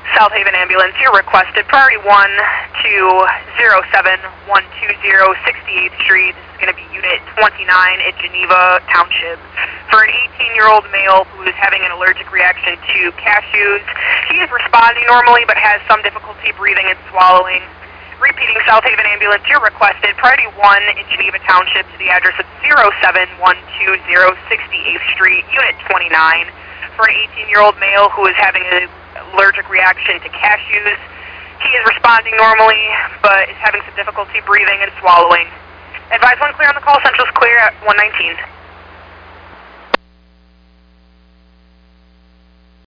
South Haven Ambulance, you're requested. Priority 1 to 07120 68th Street. This is going to be Unit 29 at Geneva Township. For an 18-year-old male who is having an allergic reaction to cashews. He is responding normally but has some difficulty breathing and swallowing. Repeating, South Haven Ambulance, you're requested. Priority 1 in Geneva Township to the address of 07120 68th Street, Unit 29. For an 18-year-old male who is having an allergic reaction to cashews. He is responding normally, but is having some difficulty breathing and swallowing. Advise when clear on the call. Central's clear at 119.